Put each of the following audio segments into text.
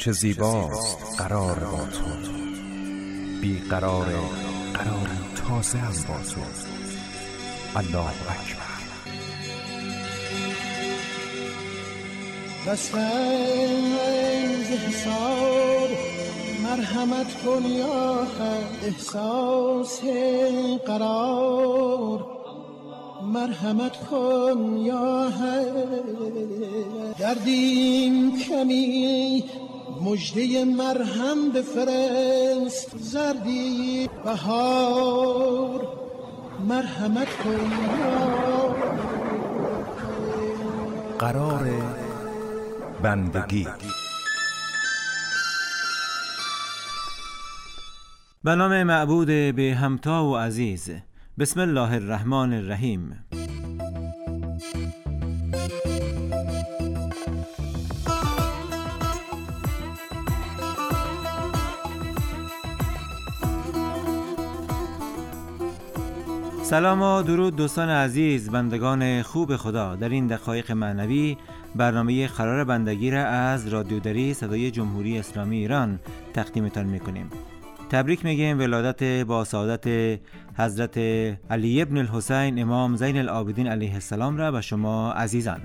چه زیباست قرار با تو، بی قرار قراری تازه هم با تو. الله اکبر. دستنز حساب مرحمت کن یا حق، احساس قرار مرحمت کن یا حق. دردیم کمی مژده مرهم بفرست، زردی بهار مرحمت کن یا قرار بندگی. به نام معبود به همتا و عزیز. بسم الله الرحمن الرحیم. سلام و درود دوستان عزیز، بندگان خوب خدا. در این دقایق معنوی برنامه قرار بندگی را از رادیو دری صدای جمهوری اسلامی ایران تقدیمتان میکنیم. تبریک میگیم ولادت با سعادت حضرت علی ابن الحسین امام زین العابدین علیه السلام را به شما عزیزان.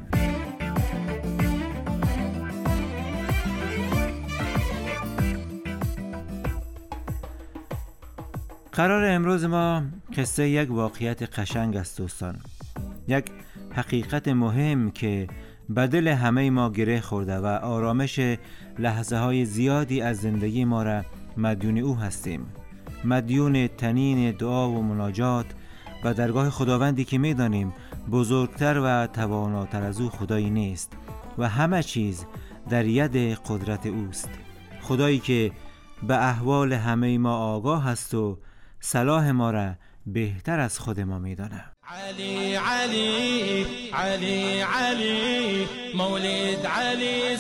قرار امروز ما قصه یک واقعیت قشنگ است دوستان، یک حقیقت مهم که به دل همه ما گره خورده و آرامش لحظه های زیادی از زندگی ما را مدیون او هستیم، مدیون تنین دعا و مناجات و درگاه خداوندی که میدانیم بزرگتر و تواناتر از او خدایی نیست و همه چیز در ید قدرت اوست. خدایی که به احوال همه ما آگاه است و صلاح ما را بهتر از خود ما میدانه. علی علی علی علی مولد علی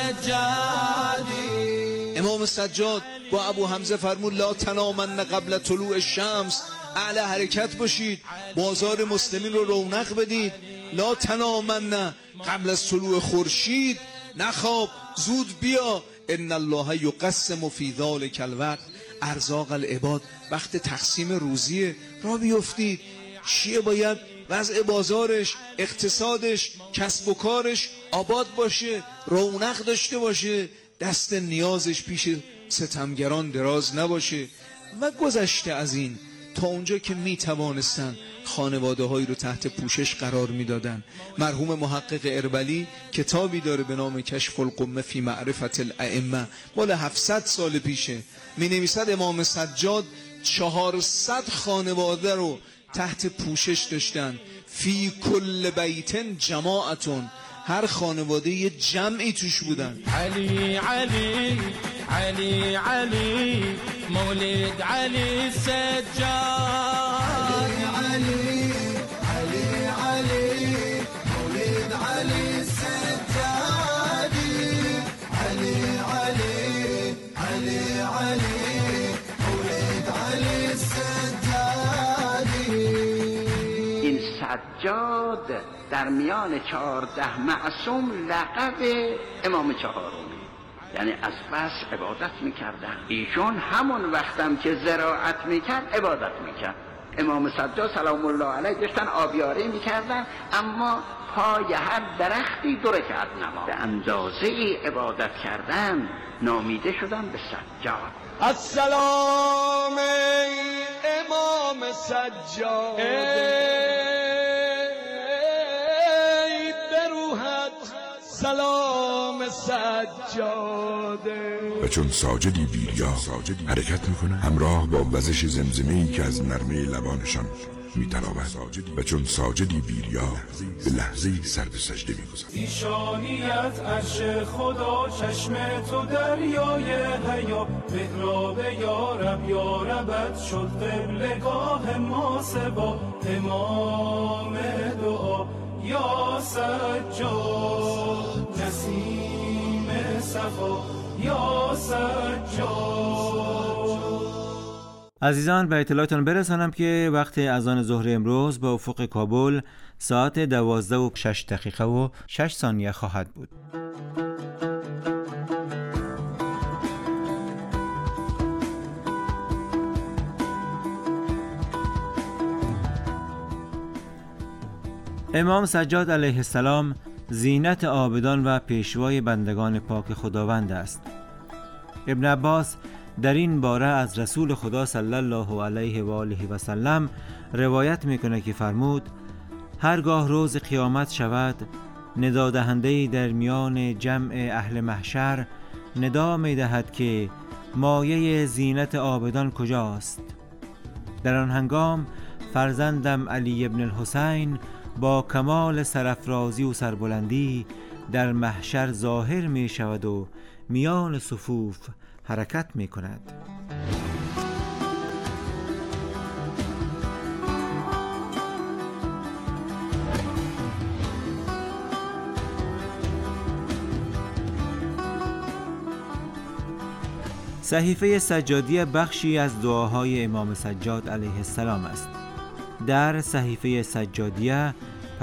سجادی. امام سجاد با ابو حمزه فرمود لا تنامن قبل طلوع الشمس، اعلی حرکت باشید، بازار مسلمین رو رونق بدید. لا تنامن قبل از طلوع خورشید، نخواب، زود بیا. ان الله یقسم فی ذلک الوقت ارزاق العباد. وقت تقسیم روزیه، را بیفتید. شیعه باید وضع بازارش، اقتصادش، کسب و کارش آباد باشه، رونق داشته باشه، دست نیازش پیش ستمگران دراز نباشه. و گذشته از این تا اونجا که می توانستن خانواده هایی رو تحت پوشش قرار می دادن. مرحوم محقق اربلی کتابی داره به نام کشف الغمه فی معرفت الائمه، مال 700 سال پیشه. می نویسد امام سجاد 400 خانواده رو تحت پوشش داشتن. فی کل بیت جماعتون، هر خانواده یه جمعی توش بودن. علی علی علی علی مولد علی سجاد. علی علی علی مولد علی سجادی. علی علی علی علی مولد علی سجادی. این سجاد در میان 14 معصوم لقب امام چهارمی، یعنی از بس عبادت میکردن. ایشون همون وقتم که زراعت میکرد عبادت میکرد. امام سجاد سلام الله علیه داشتن آبیاری میکردن، اما پای هر درختی 2 رکعت نماز. به اندازه ای عبادت کردن نامیده شدن به سجاد. السلام امام سجاد، ای بروحت سلام سجاده. و چون ساجدی بیریا حرکت میکنه همراه با وزش زمزمه‌ای که از نرمه لبانشان میتراود. و چون ساجدی بیریا به لحظه‌ای سر به سجده میگذارد. ایشانیت عرش خدا، چشم تو دریای حیا، محراب یارب یاربت شد قبلگاه ما سبا. امام دعا یا سجاد، نسیم صفا یا سجاد. عزیزان به اطلاعتون برسانم که وقت اذان ظهر امروز به افق کابل ساعت 12:06 و 6 ثانیه خواهد بود. امام سجاد علیه السلام زینت عابدان و پیشوای بندگان پاک خداوند است. ابن عباس در این باره از رسول خدا صلی الله علیه و آله و سلم روایت میکنه که فرمود: هرگاه روز قیامت شود، ندادهنده‌ای در میان جمع اهل محشر ندا میدهد که مایه زینت عابدان کجاست؟ در آن هنگام فرزندم علی ابن الحسین با کمال سرافرازی و سربلندی در محشر ظاهر می شود و میان صفوف حرکت می کند. صحیفه سجادیه بخشی از دعاهای امام سجاد علیه السلام است. در صحیفه سجادیه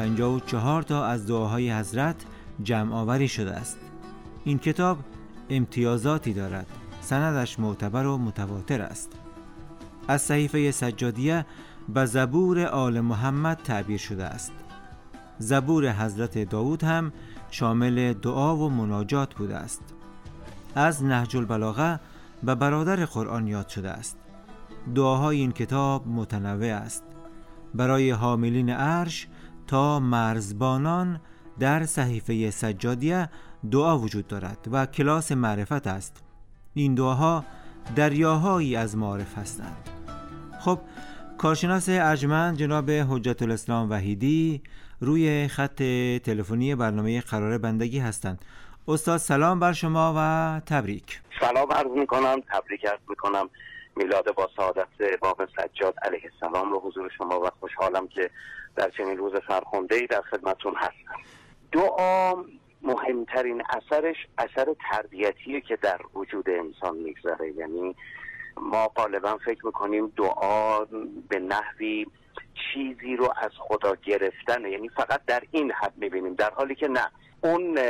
54 تا از دعاهای حضرت جمع آوری شده است. این کتاب امتیازاتی دارد. سندش معتبر و متواتر است. از صحیفه سجادیه به زبور آل محمد تعبیر شده است. زبور حضرت داود هم شامل دعا و مناجات بوده است. از نهج البلاغه به برادر قرآن یاد شده است. دعاهای این کتاب متنوع است. برای حاملین عرش تا مرزبانان در صحیفه سجادیه دعا وجود دارد و کلاس معرفت است. این دعاها دریاهایی از معارف هستند. خب، کارشناس ارجمند جناب حجت الاسلام وحیدی روی خط تلفنی برنامه قرار بندگی هستند. استاد سلام بر شما و تبریک. سلام عرض میکنم، تبریک عرض میکنم میلاد با سعادت امام سجاد علیه السلام رو حضور شما و خوشحالم که در چنین روز فرخنده‌ای در خدمتتون هستم. دعا مهمترین اثرش اثر تربیتیه که در وجود انسان میگذاره. یعنی ما غالبا فکر میکنیم دعا به نحوی چیزی رو از خدا گرفتنه، یعنی فقط در این حد میبینیم، در حالی که نه. اون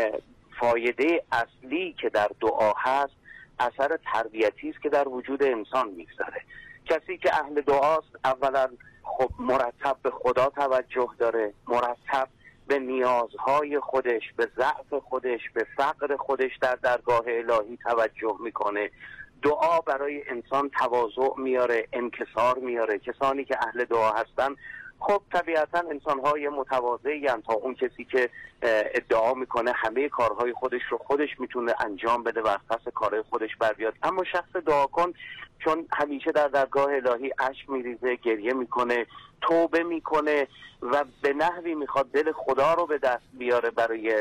فایده اصلی که در دعا هست اثر تربیتی است که در وجود انسان میگذاره. کسی که اهل دعاست اولا خب مرتب به خدا توجه داره، مرتب به نیازهای خودش، به ضعف خودش، به فقر خودش در درگاه الهی توجه میکنه. دعا برای انسان تواضع میاره، انکسار میاره. کسانی که اهل دعا هستن خب طبیعتا انسان‌های متواضعی هستند تا اون کسی که ادعا میکنه همه کارهای خودش رو خودش میتونه انجام بده و از پس کارهای خودش بر بیاد. اما شخص دعا کن چون همیشه در درگاه الهی اشک میریزه، گریه میکنه، توبه میکنه و به نحوی میخواد دل خدا رو به دست بیاره برای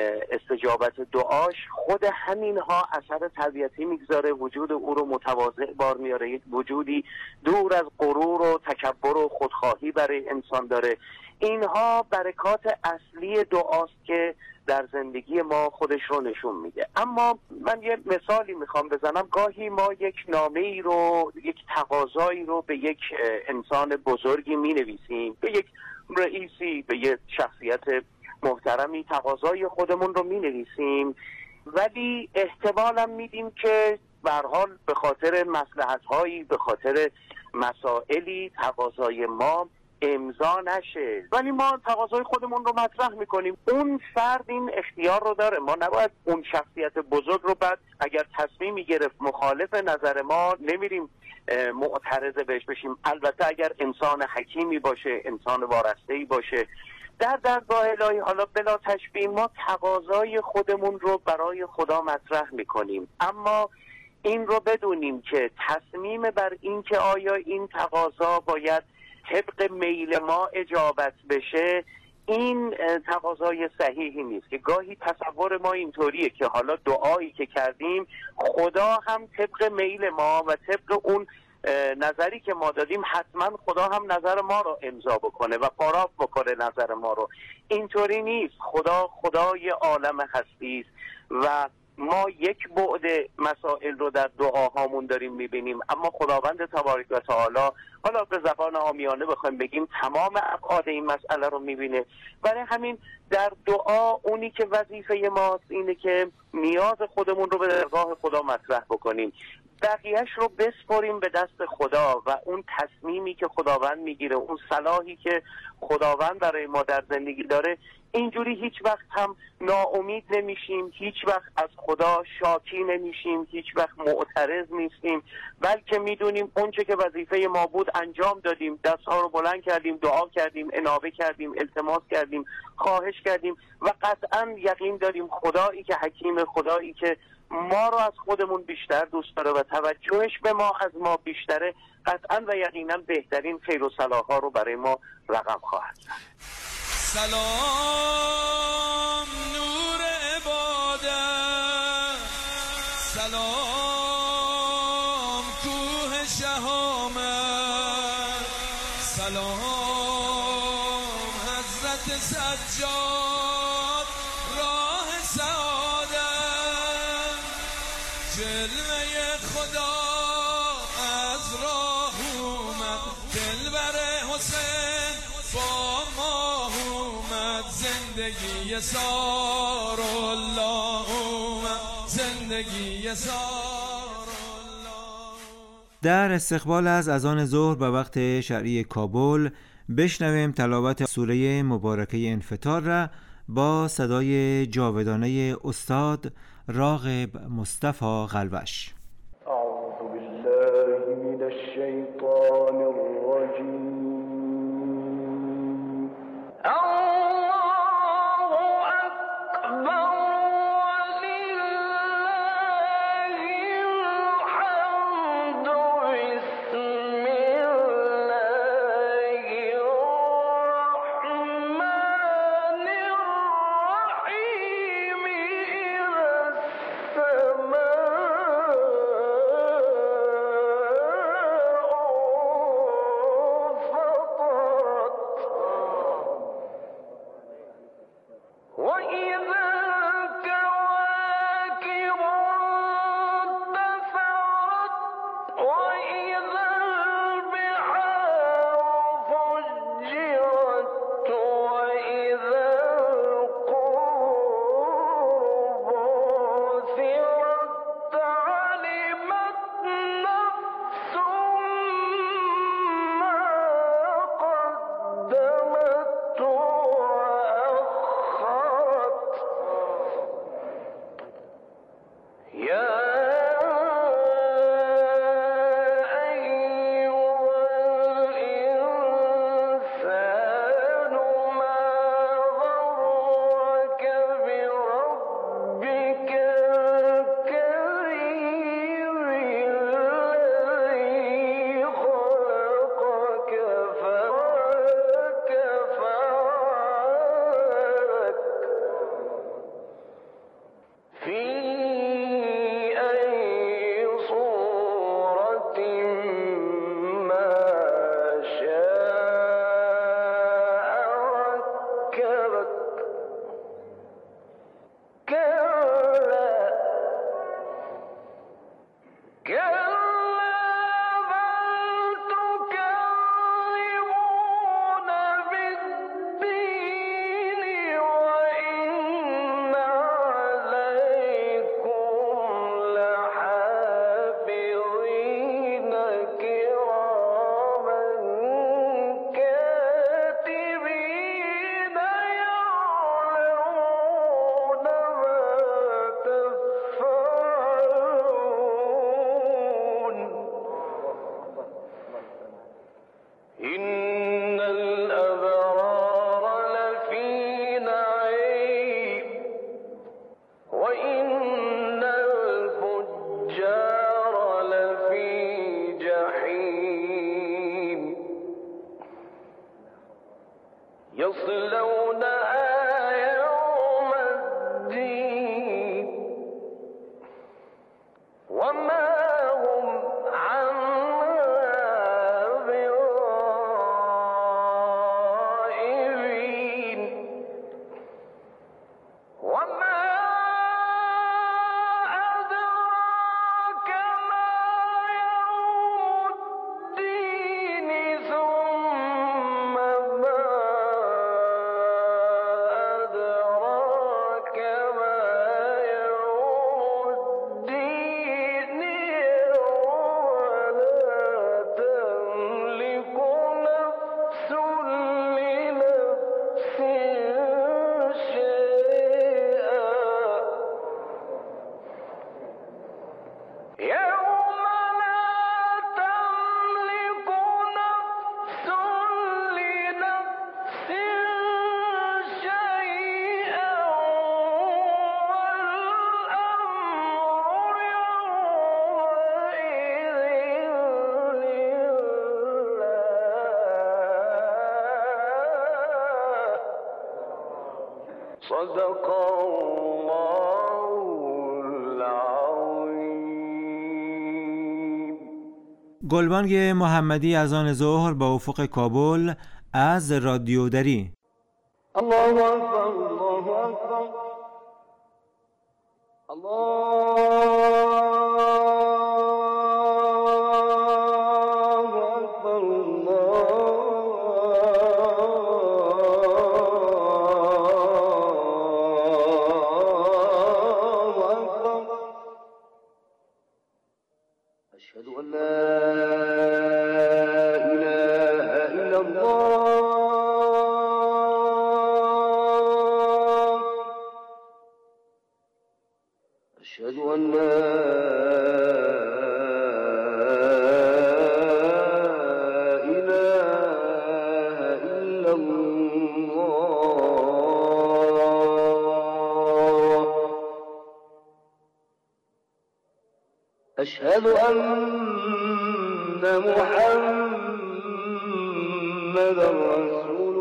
استجابت دعاش، خود همینها اثر طبیعتی میگذاره، وجود او رو متواضع بار میاره، یک وجودی دور از غرور و تکبر و خودخواهی برای انسان داره. اینها برکات اصلی دعاست که در زندگی ما خودش رو نشون میده. اما من یه مثالی میخوام بزنم. گاهی ما یک نامه‌ای رو، یک تقاضایی رو به یک انسان بزرگی مینویسیم، به یک رئیسی، به یک شخصیت محترمی تقاضای خودمون رو مینویسیم، ولی احتمالاً میدیم که به هر حال به خاطر مصلحت‌هایی، به خاطر مسائلی تقاضای ما امضا نشه، ولی ما تقاضای خودمون رو مطرح میکنیم. اون فرد این اختیار رو داره. ما نباید اون شخصیت بزرگ رو بعد اگر تصمیمی گرفت مخالف نظر ما نمیریم معترض بهش بشیم. البته اگر انسان حکیمی باشه، انسان وارسته‌ای باشه، در درگاه الهی حالا بلا تشبیه ما تقاضای خودمون رو برای خدا مطرح میکنیم، اما این رو بدونیم که تصمیم بر این که آیا این تقاضا باید طبق میل ما اجابت بشه، این تقاضای صحیحی نیست. که گاهی تصور ما اینطوریه که حالا دعایی که کردیم خدا هم طبق میل ما و طبق اون نظری که ما دادیم حتما خدا هم نظر ما رو امضا بکنه و پاراف بکنه نظر ما رو. اینطوری نیست. خدا خدای عالم هستی است و ما یک بعد مسائل رو در دعاهامون داریم میبینیم، اما خداوند تبارک و تعالی، حالا به زبان عامیانه بخوایم بگیم، تمام ابعاد این مسئله رو میبینه. برای همین در دعا اونی که وظیفه ماست اینه که نیاز خودمون رو به درگاه خدا مطرح بکنیم. بقیهش رو بسپاریم به دست خدا و اون تصمیمی که خداوند میگیره، اون صلاحی که خداوند برای ما در زندگی داره، اینجوری هیچ وقت هم ناامید نمیشیم، هیچ وقت از خدا شاکی نمیشیم، هیچ وقت معترض نیستیم، بلکه میدونیم اونچه که وظیفه ما بود انجام دادیم، دستها رو بلند کردیم، دعا کردیم، انابه کردیم، التماس کردیم، خواهش کردیم و قطعا یقین داریم خدایی که حکیم، خدایی که ما رو از خودمون بیشتر دوست داره و توجهش به ما از ما بیشتره، قطعا و یقینا بهترین خیر و صلاح ها رو برای ما رقم خواهد زد. سلام نور عبادت، سلام کوه شهامت، سلام حضرت سجاد راه سعادت، جلوه خدا از راه اومد، دلبر حسین با ما اومد، زندگی سار الله اومد، زندگی سار الله. در استقبال از اذان ظهر به وقت شرعی کابل بشنویم تلاوت سوره مبارکه انفطار را با صدای جاودانه استاد راغب مصطفی قلوش. اعوذ بالله من الشیطان الرجیم. صدق الله العظیم. گلبانگ محمدی از آن ظهر با افق کابل از رادیو دری. الله اکبر، الله اکبر، أشهد أن لا إله إلا الله. أشهد أن لا إله إلا الله. أشهد أن محمدا رسول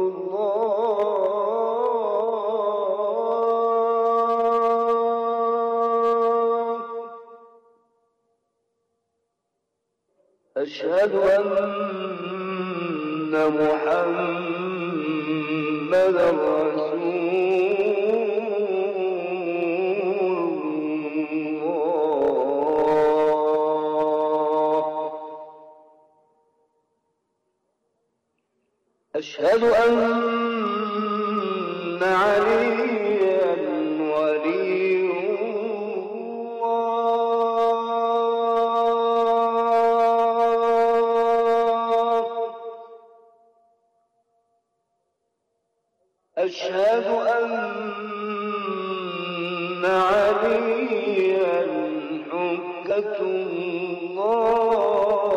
الله. أشهد أن محمدا رسول أشهد أن عليا ولي الله. أشهد أن عليا حجة الله.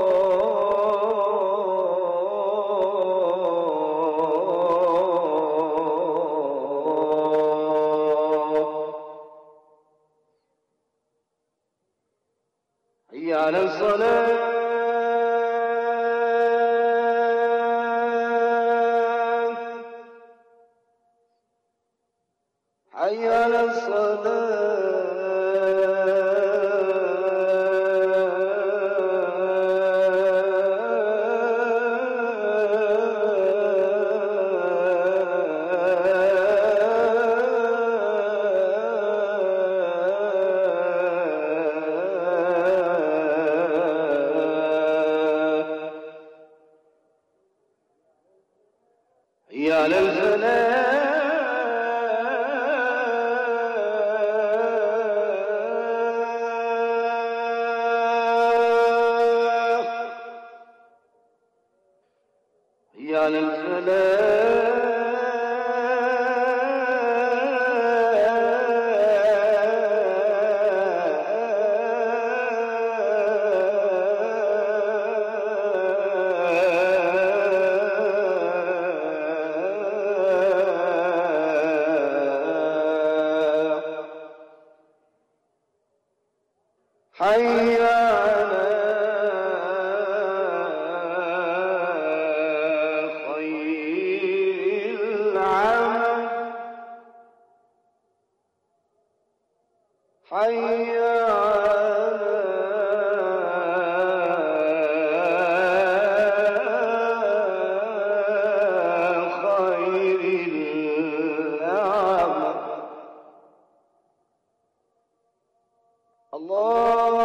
حي على الصلاة. حي على حي على الفلاح. حي على الفلاح. حي على خير العمل. حي على خير العمل. الله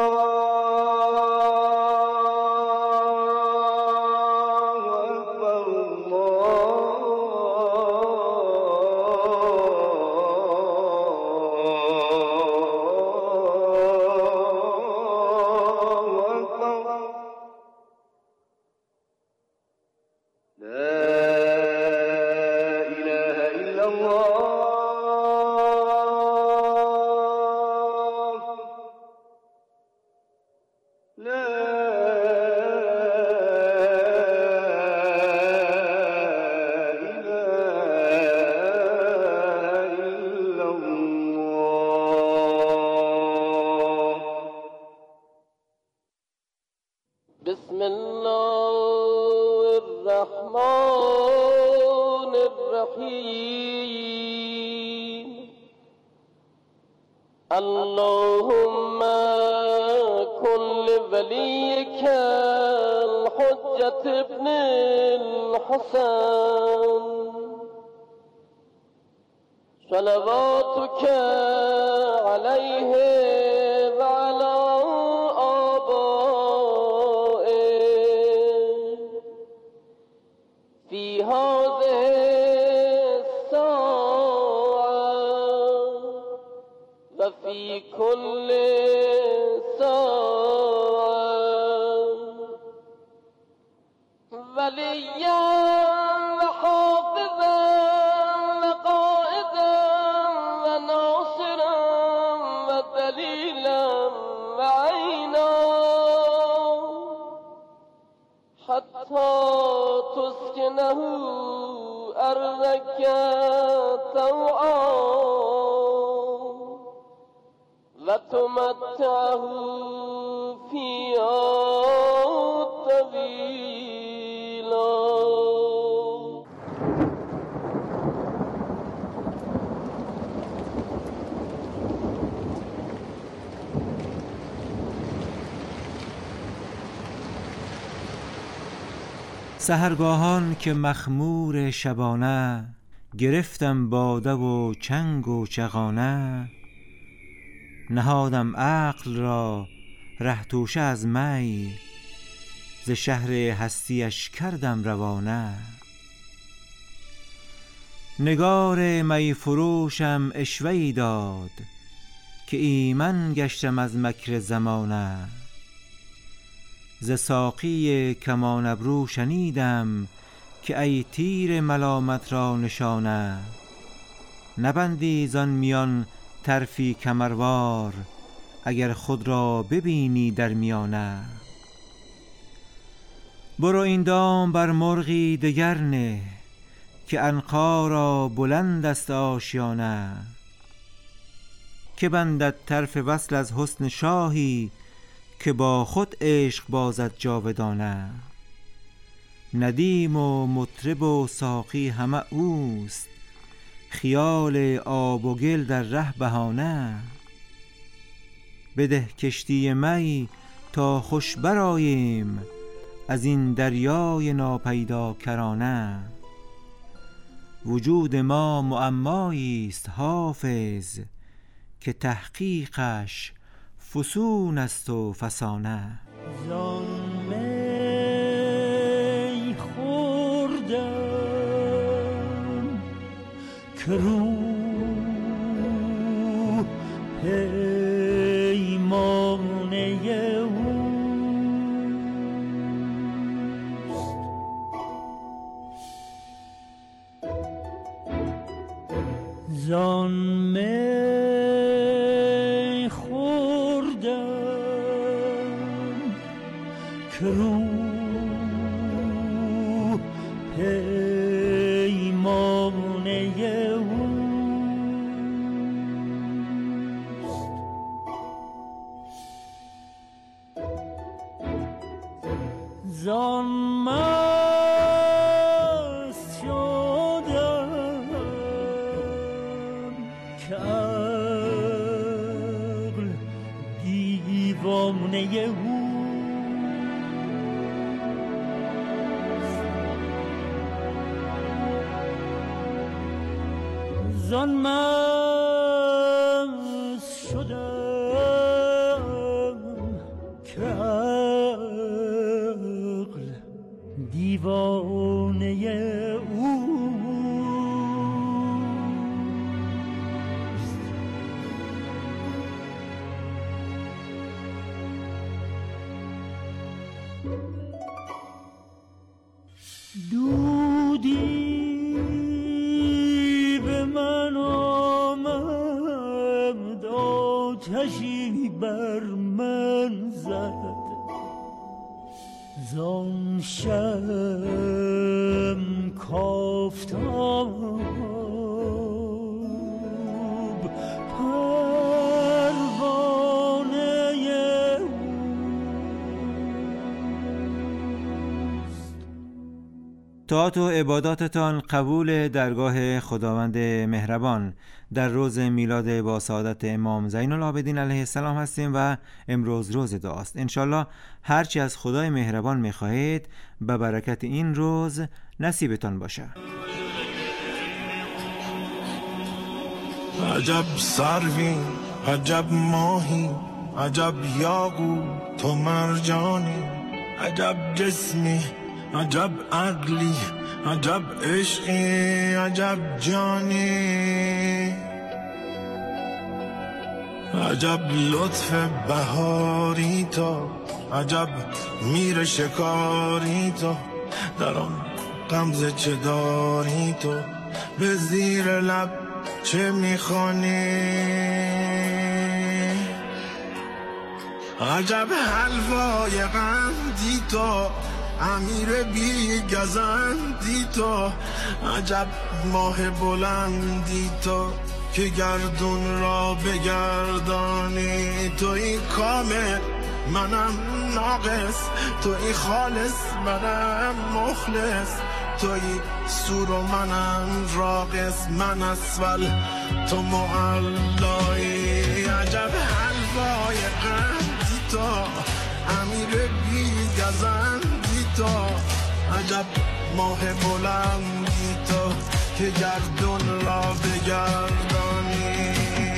أكبر، الله أكبر. لا إله إلا الله. لا إله إلا الله. بسم الله الرحمن الرحيم. اللهم كن لوليك الحجة ابن الحسن صلواتك عليه وعلى آبائه في هذه الساعة وفي كل ساعة وليا وحافظا وقائدا وناصرا ودليلا وعينا حتى تسكنه أرضك طوعا وتمتعه فيها طويلا. سحرگاهان که مخمور شبانه، گرفتم باده و چنگ و چغانه. نهادم عقل را ره توشه از می، ز شهر هستیش کردم روانه. نگار می فروشم عشوه‌ای داد، که ایمن گشتم از مکر زمانه. ز ساقی کمان ابرو شنیدم، که ای تیر ملامت را نشانه. نبندی زان میان طرفی کمروار، اگر خود را ببینی در میانه. برو این دام بر مرغی دگر نه، که عنقا را بلند است آشیانه. که بندد طرف وصل از حسن شاهی، که با خود عشق بازد جاودانه. ندیم و مطرب و ساقی همه اوست، خیال آب و گل در ره بهانه. بده کشتی می تا خوش برآییم، از این دریای ناپیدا کرانه. وجود ما معمایی است حافظ، که تحقیقش فسون است و فسانه. زان می خوردم که روح پیمانه اوست. زان می خوردم که روح پیمانه اوست. زان مست شدم که عقل دیوانه اوست. زان مست شدم که عقل دیوانه اوست. دودی به من آمد، آتشی بر من زد. زان شم کافتاب پروانه اوست. طاعات و عباداتتان قبول درگاه خداوند مهربان. در روز میلاد با سعادت امام زین العابدین علیه السلام هستیم و امروز روز دعاست. انشالله هرچی از خدای مهربان میخواهید به برکت این روز نصیبتان باشه. عجب سروی، عجب ماهی، عجب یاقوت و مرجانی، عجب جسمی، عجب عقلی، عجب عشقی، عجب جانی، عجب لطف بهاری تو، عجب میر شکاری تو، در آن غمزه چه داری تو، به زیر لب چه میخوانی، عجب حلوای قندی تو، امیر بی گزندی تو، عجب ماه بلندی تو که گردون را بگردانی، توی کامل منم ناقص، توی خالص منم مخلص، توی سور و منم راقص، من اسفل تو معلایی، عجب حلوای قندی تو، امیر بی گزندی تو، عجب ماه بلندی تو که گردون را بگردانی.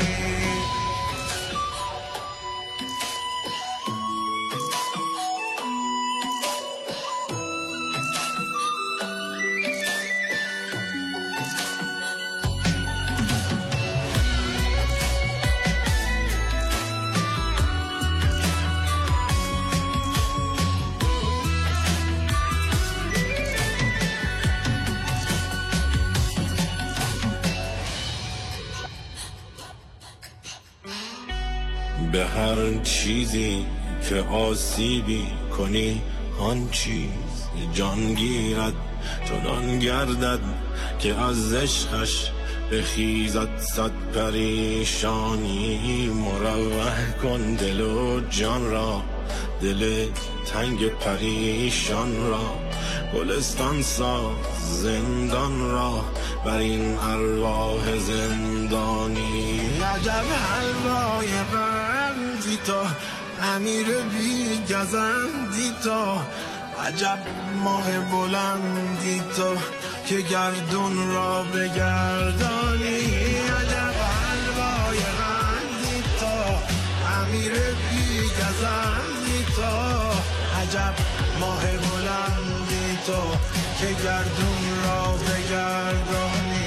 به هر چیزی که آسیبی کنی آن چیز جان گیرد، چنان گردد که از عشقش بخیزد صد پریشانی، مروح کن دل و جان را، دل تنگ پریشان را، گلستان ساز زندان را بر این ارواح زندانی، عجب حلوای قندی تو، امیر بی گزندی تو، عجب ماه بلندی تو که گردون را بگردانی، عجب حلوای قندی تو، امیر بی گزندی تو، عجب ماه بلندی تو که گردون را بگردانی.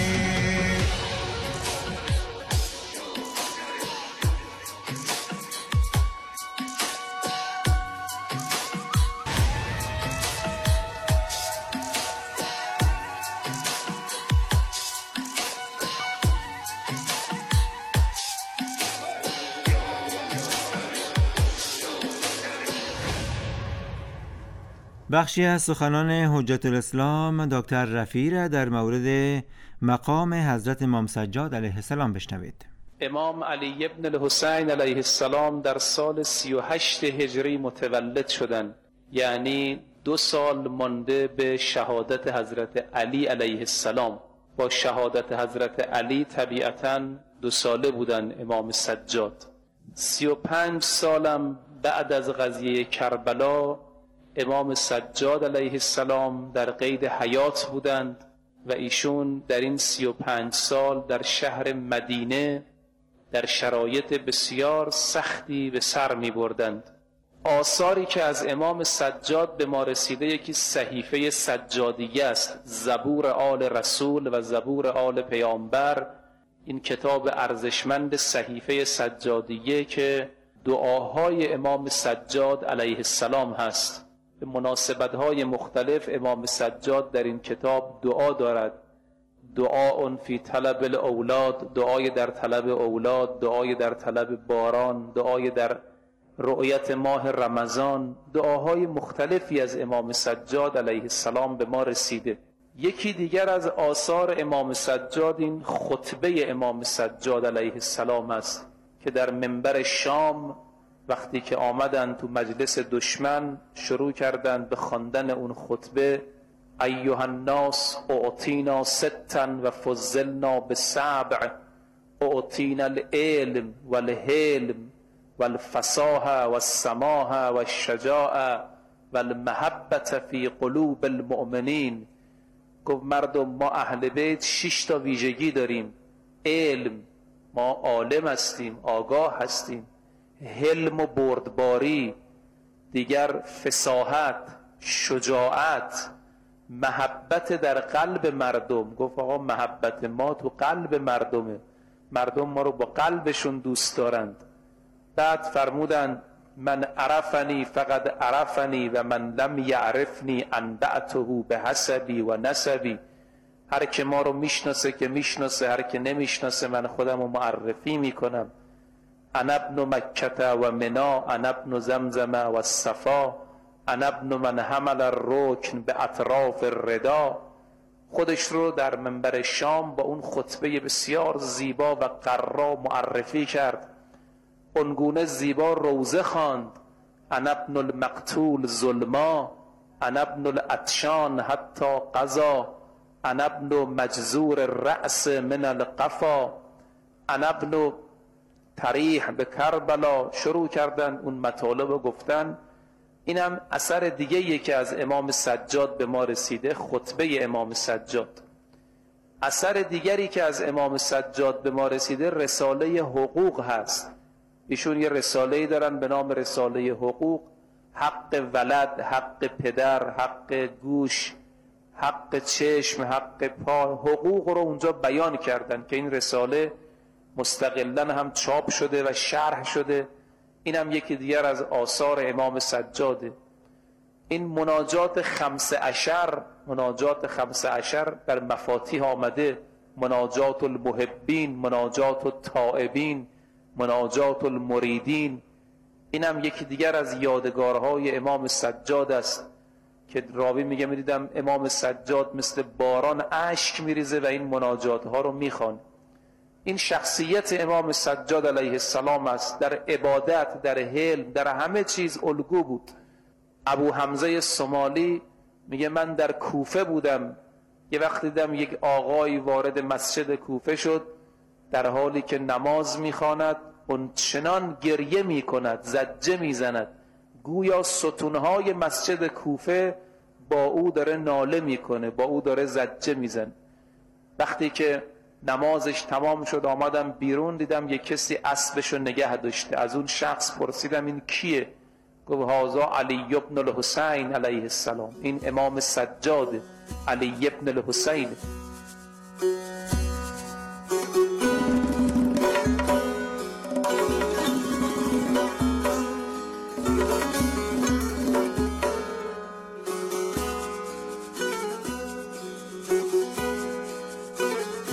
بخشی از سخنان حجت الاسلام دکتر رفیعی را در مورد مقام حضرت امام سجاد علیه السلام بشنوید. امام علی ابن الحسین علیه السلام در سال 38 هجری متولد شدند، یعنی 2 سال مانده به شهادت حضرت علی علیه السلام. با شهادت حضرت علی طبیعتاً 2 ساله بودن امام سجاد. 35 سالم بعد از قضیه کربلا امام سجاد علیه السلام در قید حیات بودند و ایشون در این 35 سال در شهر مدینه در شرایط بسیار سختی به سر می بردند. آثاری که از امام سجاد به ما رسیده یکی صحیفه سجادیه است، زبور آل رسول و زبور آل پیامبر. این کتاب ارزشمند صحیفه سجادیه که دعاهای امام سجاد علیه السلام هست. به مناسبت‌های مختلف امام سجاد در این کتاب دعا دارد. دعاء فی طلب الاولاد، دعای در طلب اولاد، دعای در طلب باران، دعای در رؤیت ماه رمضان. دعاهای مختلفی از امام سجاد علیه السلام به ما رسیده. یکی دیگر از آثار امام سجاد این خطبه امام سجاد علیه السلام است که در منبر شام وقتی که آمدن تو مجلس دشمن شروع کردند به خواندن اون خطبه ایها الناس اعطینا ستا و فضلنا بسبع، اعطینا العلم والحلم والفصاحة والسماحة والشجاعة والمحبة في قلوب المؤمنین. گفت مردم ما اهل بیت 6 تا ویژگی داریم. علم، ما عالم هستیم، آگاه هستیم. حلم و بردباری، دیگر فصاحت، شجاعت، محبت در قلب مردم. گفت آقا محبت ما تو قلب مردمه، مردم ما رو با قلبشون دوست دارند. بعد فرمودند من عرفنی فقد عرفنی و من لم یعرفنی انبعته به حسبی و نسبی. هر که ما رو میشناسه که میشناسه، هر که نمیشناسه من خودم رو معرفی میکنم. انا ابن مکة و منا، انا ابن زمزم و صفا، انا ابن من حمل الرکن به اطراف الردا. خودش رو در منبر شام با اون خطبه بسیار زیبا و قرا معرفی کرد. اونگونه زیبا روزه خواند. انا ابن المقتول ظلما، انا ابن العطشان حتی قضا، انا ابن مجزور الرأس من القفا، انا ابن تریح به کربلا. شروع کردن اون مطالب رو گفتن. این هم اثر دیگه یکی که از امام سجاد به ما رسیده، خطبه امام سجاد. اثر دیگری که از امام سجاد به ما رسیده رساله حقوق هست. ایشون یه رساله‌ای دارن به نام رساله حقوق. حق ولد، حق پدر، حق گوش، حق چشم، حق پا، حقوق رو اونجا بیان کردن که این رساله مستقلاً هم چاپ شده و شرح شده. این هم یکی دیگر از آثار امام سجاده. این مناجات 15، مناجات 15 در مفاتیح آمده. مناجات المحبین، مناجات التائبین، مناجات المریدین. این هم یکی دیگر از یادگارهای امام سجاد است که راوی میگه میدیدم امام سجاد مثل باران اشک میریزه و این مناجات ها رو میخوان. این شخصیت امام سجاد علیه السلام است. در عبادت، در حلم، در همه چیز الگو بود. ابو حمزه سمالی میگه من در کوفه بودم، یه وقت دیدم یک آقای وارد مسجد کوفه شد، در حالی که نماز میخواند اون چنان گریه میکند، زجه میزند، گویا ستونهای مسجد کوفه با او داره ناله میکنه، با او داره زجه میزن. وقتی که نمازش تمام شد آمدم بیرون، دیدم یک کسی اسبشو نگه داشته. از اون شخص پرسیدم این کیه؟ گفت هذا علی ابن الحسین علیه السلام. این امام سجاد علی ابن الحسین.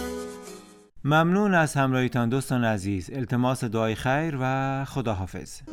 ممنون از همراهیتان دوستان عزیز. التماس دعای خیر و خداحافظ.